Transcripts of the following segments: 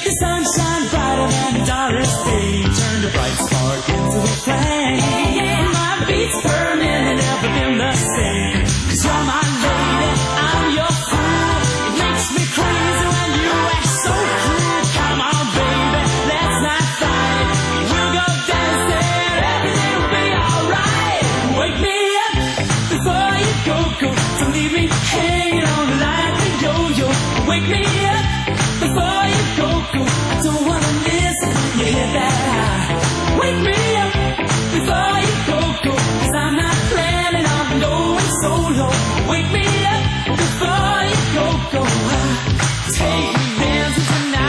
The sun shines brighter than a dollar's day. Turn the bright spark into a flame. My beats per minute never been the same. 'Cause you're my lady, I'm your fool. It makes me crazy when you act so cruel. Come on, baby, let's not fight. We'll go dancing, everything will be alright. Wake me up before you go. Don't leave me hanging on like a yo-yo. Wake me up before you go. I don't wanna miss you hit that high. Wake me up before you go. 'Cause I'm not planning on going solo. Wake me up before you go. Take me dancing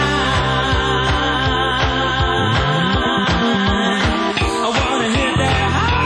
tonight. I wanna hit that high.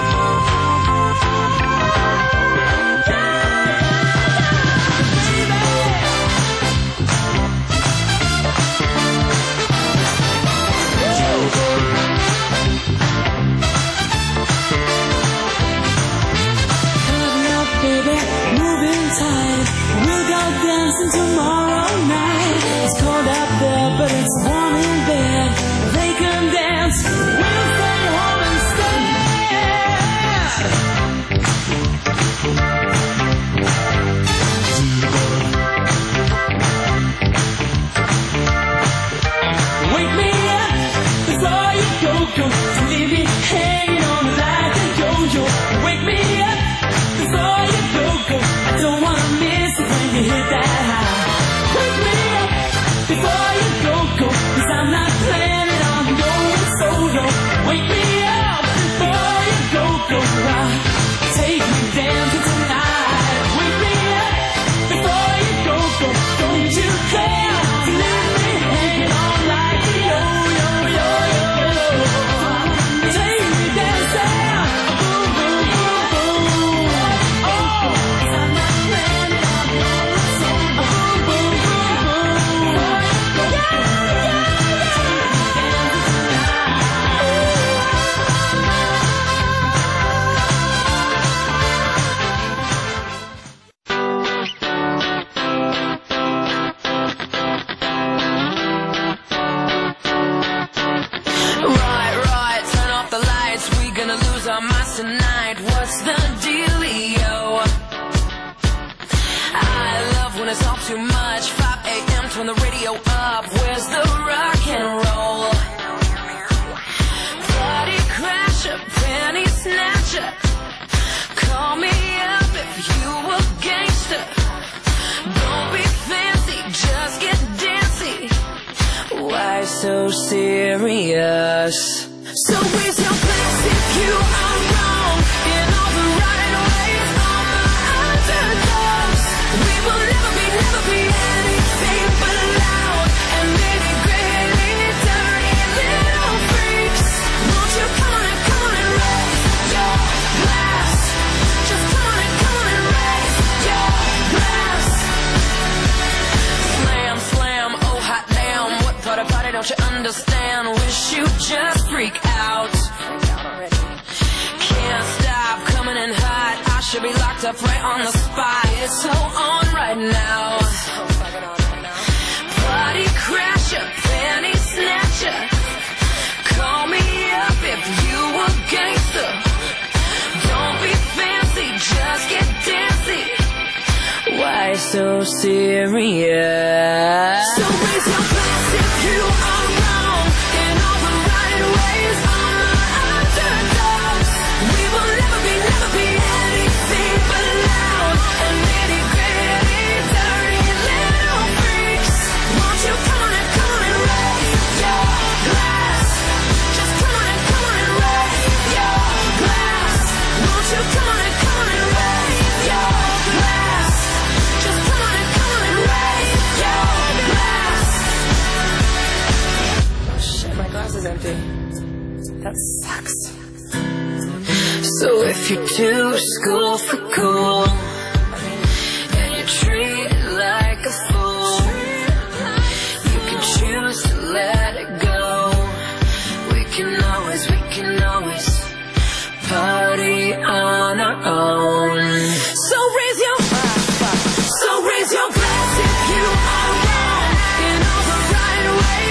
Tomorrow night, it's cold out there, but it's warm in bed. They can dance, we'll stay home and stay. Wake me up before you go. Don't leave me hanging on like a yo-yo. Wake me up before you go. I don't wanna miss it when you hit that high. Wake me up before you go. 'Cause I'm not planning on going solo. Wake me up before you go. Take me dancing tonight. Wake me up before you go. Don't you care to let me hang on like a yo-yo. Take me dancing. Boom, boom, boom, boom. Oh, 'cause I'm not planning on going solo. Boom, boom, boom, boom. Right, turn off the lights. We gonna lose our minds tonight. What's the dealio? I love when it's all too much. 5 a.m. turn the radio up. Where's the rock and roll? Party crasher, penny snatcher. Call me up if you a gangster. Don't be fancy, just get dancy. Why so serious? So raise your glass if you are wrong. In all the right ways, all the underdogs. We will never be anything but loud and maybe greatly dirty little freaks. Won't you come on and raise your glass? Just come on and raise your glass. Slam, slam, oh hot damn. What part of party don't you understand? Wish you just freak out. Can't stop coming in hot. I should be locked up right on the spot. It's so on right now. Party crasher, penny snatcher. Call me up if you a gangster. Don't be fancy, just get dancy. Why so serious? So raise your glass if you are wrong. In all the right ways, all the underdogs. We will never be anything but loud and nitty gritty, dirty little freaks. Won't you come on and raise your glass? Just come on and raise your glass. Won't you come on and raise your glass? Just come on and raise your glass. Oh shit, my glass is empty. That sucks. So if you're too school for cool and you treat it like a fool, you can choose to let it go. We can always party on our own. So raise your glass if you are wrong. In all the right ways,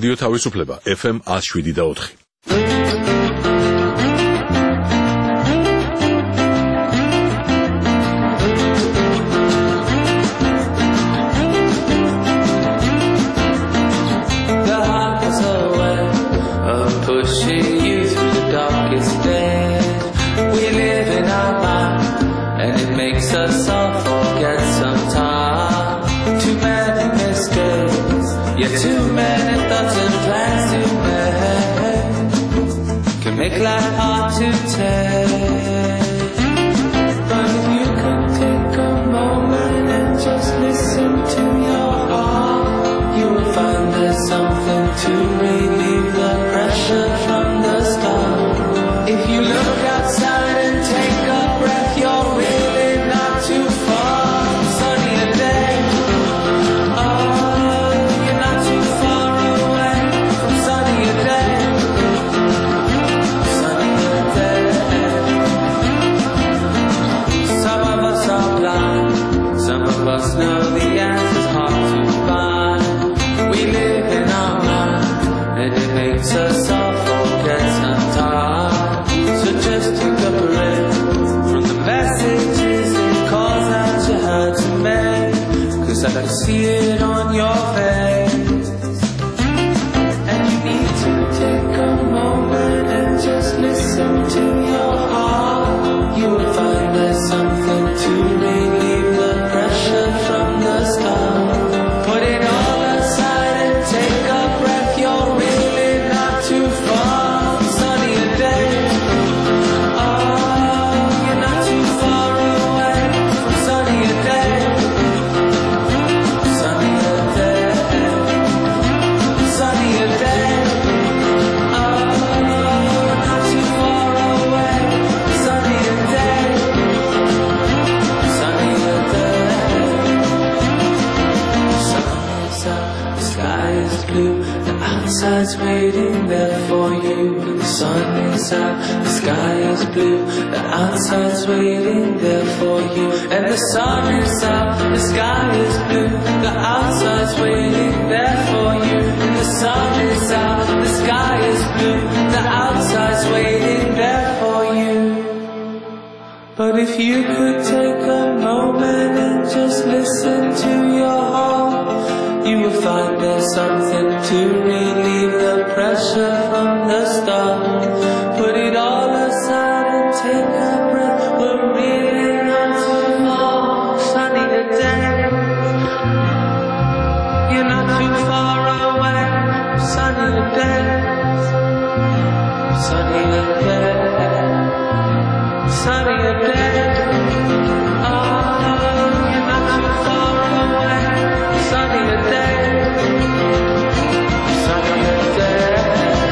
რადიო თავისუფლება FM 107.4. Us all forget sometime. Too many mistakes, yeah, too many thoughts and plans to make. Can make life hard to take. But if you could take a moment and just listen to your heart, you will find there's something to relieve the pressure from the start. If you look outside and take a breath, you're really too far, sunnier day. Oh, you're not too far away from sunnier day. Sunnier day. Some of us are blind, some of us know the answer's hard to find. We live in our mind, and it makes us all forget sometimes. So just take a breath from the messages you had to make, 'cause I can see it on your face. And you need to take a moment and just listen to your heart. You will find there's something to relieve the pressure from the start. Put it all aside and take a breath. You're really not too far. Sunnier day. Oh, you're not too far away from sunnier day. Sunnier day. Sunnier day. Oh, not too far away. Sunnier day. Sunnier day. Sun's up, the sky is blue, the outside's waiting there for you. The sun is out, the sky is blue, the outside's waiting there for you. And the sun is out, the sky is blue, the outside's waiting there for you. And the sun is out, the sky is blue, the outside's waiting there for you. But if you could take a moment and just listen to your heart, you will find there's something to relieve the pressure from the start. Put it all aside and take a breath. We're really not too far. Sunnier day. You're not too far away. Sunnier day. Sunnier day. Sunnier day. Oh, you're not too far away. Sunnier day. Sunnier day.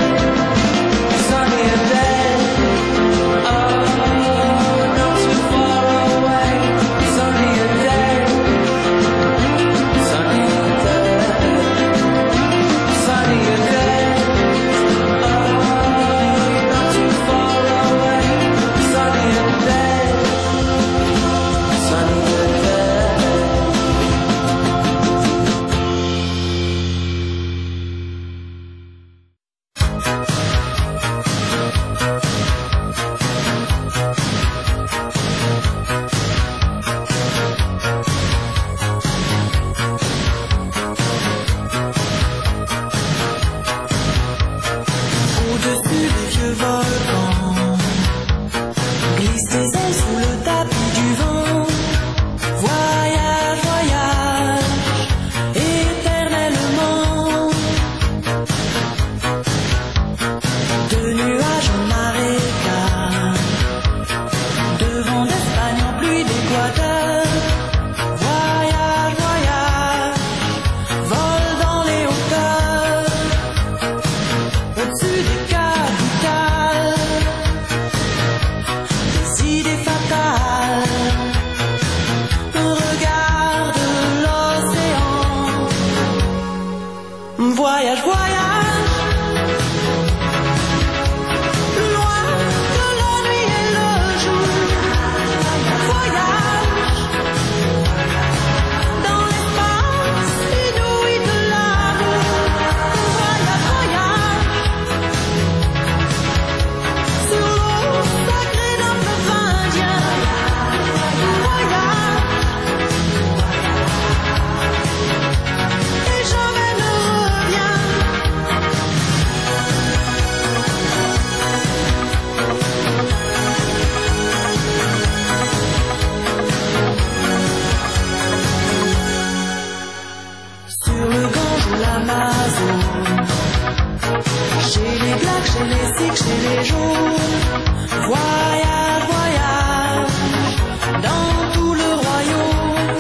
les jours. Voyage, voyage, dans tout le royaume.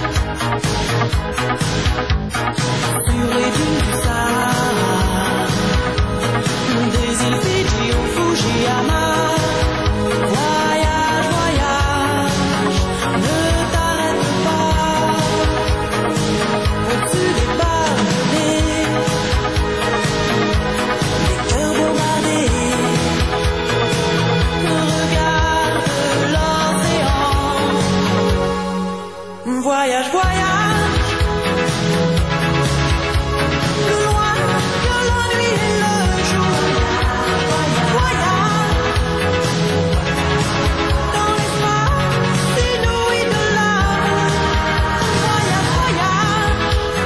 Sur les dunes du Sahara, des îles Fidji au Fujiyama. Voyage, voyage, ne t'arrête pas. Au-dessus des palmiers, des cœurs bombardés, regarde l'océan. Voyage, voyage, plus loin que la nuit et le jour. Voyage, dans l'espace inouï de l'amour. Voyage, voyage,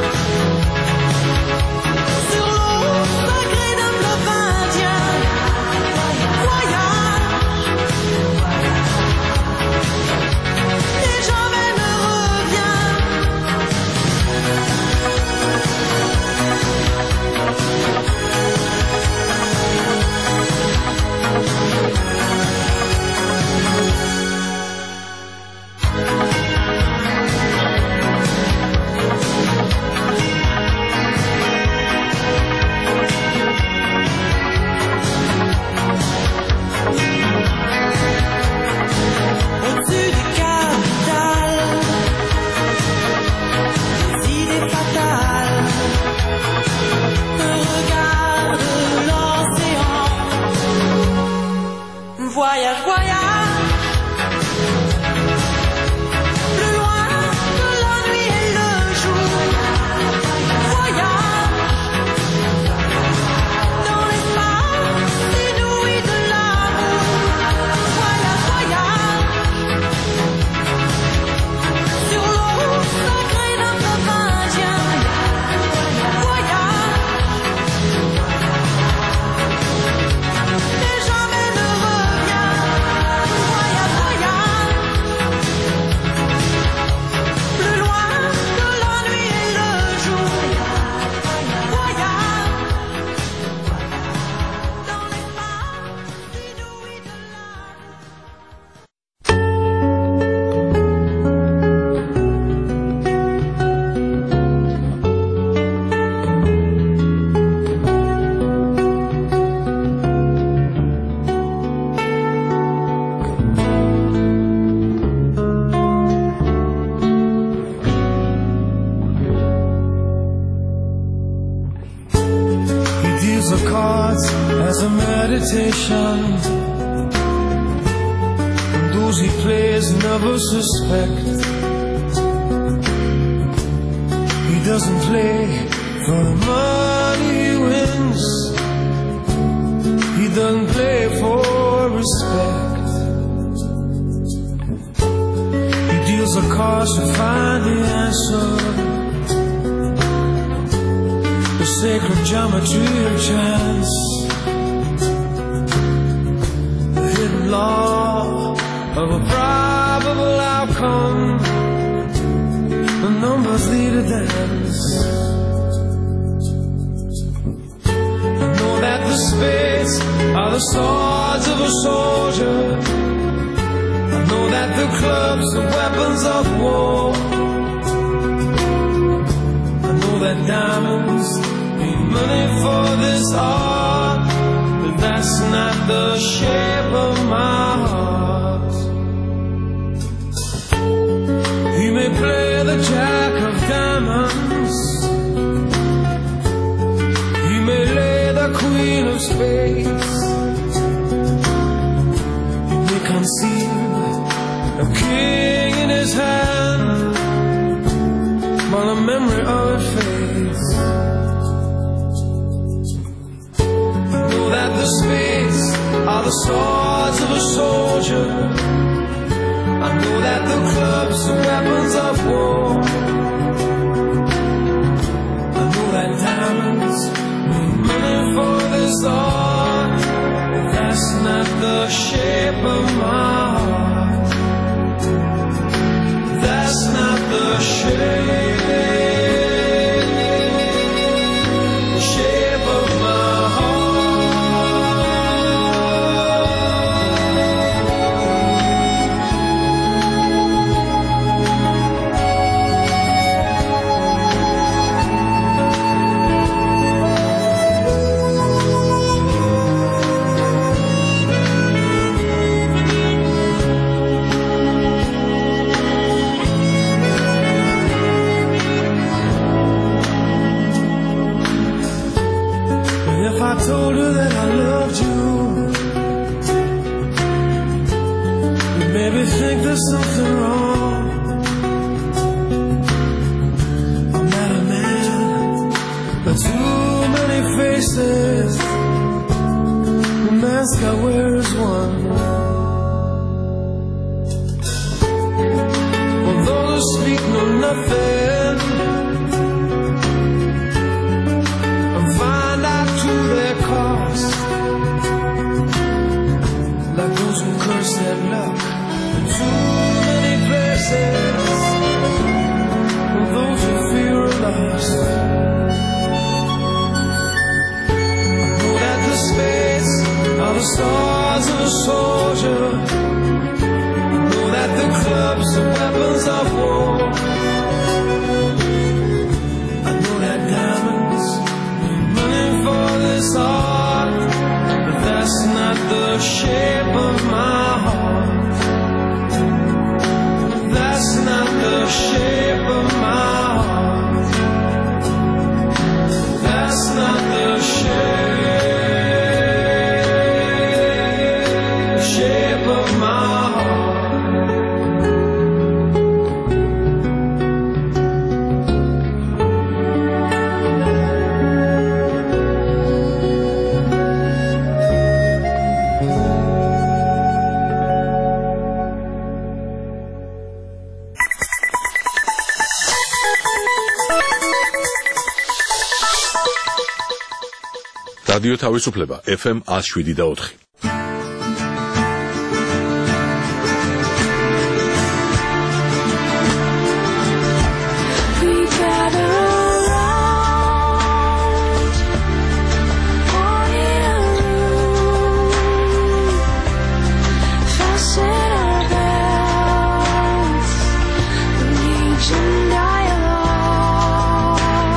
sur l'eau sacrée d'un fleuve indien. Voyage, et jamais ne reviens. Au-dessus des capitales, des idées fatales, regarde l'océan. Voyage, voyage, plus loin que la nuit et le jour. Voyage, dans l'espace inouï de l'amour. Voyage, voyage, sur l'eau sacrée d'un fleuve indien. Voyage, et jamais ne reviens. Voyage, voyage, plus loin que la nuit et le jour. Voyage, dans l'espace inouï de l'amour. He deals the cards as a meditation, and those he plays never suspect. He doesn't play for the money he wins. He doesn't play for respect. He deals the cards to find the answer, the sacred geometry of chance, the hidden law of a probable outcome. The numbers lead a dance. I know that the spades are the swords of a soldier. I know that the clubs are weapons of war. I know that diamonds need money for this art, but that's not the shape of my heart. He may play the jack of diamonds, he may lay the queen of spades, he may conceal a king in his hand, while the memory of it fades. I know that the spades are the swords of a soldier. I know that the clubs are weapons of war. I know that diamonds need money for this art, but that's not the shape of my heart. That's not the shape of my heart. that I loved you. You made me think there's something wrong. I'm not a man, but too many faces. The mask I wear is one. Although the speak know nothing, and find out to their cost, like those who curse their luck in too many places, and those who fear a loss. I know that the space are the stars of a soldier. I know that the clubs are weapons of war. I know that diamonds are running for this heart, but that's not the shape of my heart. That's not the shape of my heart. That's not the shape of my heart. რადიო თავისუფლება FM 107.4.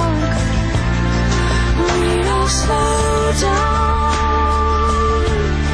Slow down.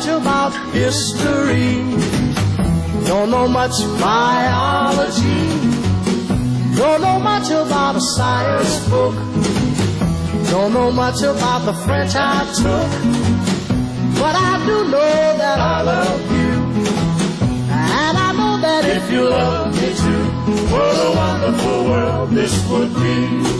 much about history. Don't know much biology. Don't know much about a science book. Don't know much about the French I took. But I do know that I love you. And I know that if you love me too, what a wonderful world this would be.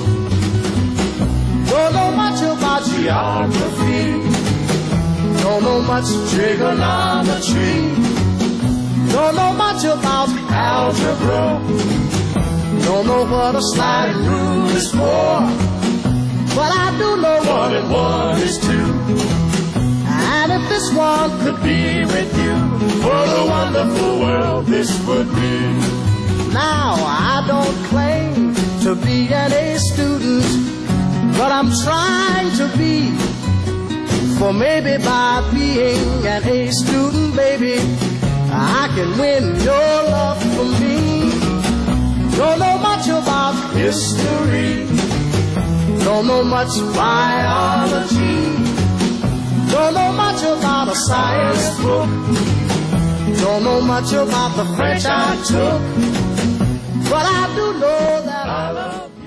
Don't know much about geography. Don't know much trigonometry. Don't know much about algebra. Don't know what a sliding rule is for. But I do know 1 and 1 is 2. And if this one could be with you, what a wonderful world this would be. Now I don't claim to be an A student, but I'm trying to be. For maybe by being an A student, baby, I can win your love for me. Don't know much about history. Don't know much biology. Don't know much about a science book. Don't know much about the French I took. But I do know that I love you.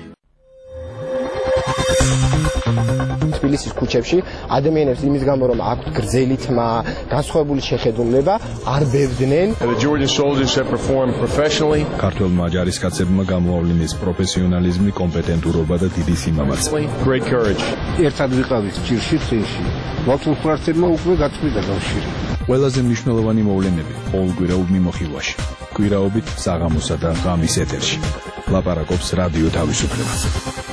თბილისის ქუჩებში ადამიანებს იმის გამო რომ აქვთ გრძელი თმა, განსხვავებული შეხედულება, არ ბევდნენ. The Georgian soldiers have performed professionally. ქართველმა ჯარისკაცებმა გამოავლინეს პროფესიონალიზმი, კომპეტენტურობა და დიდი სიმამაცე. Great courage. ერთად ვიყავით ჭირში წინში. მოცულფრარცებმა უკვე გაწყვიტა კავშირი. ყველაზე მნიშვნელოვანი მოვლენები ყოველკვირაულ მიმოხილვაში. კვირაობით საღამოსა და ღამის ეთერში. ლაპარაკობს რადიო თავისუფლება.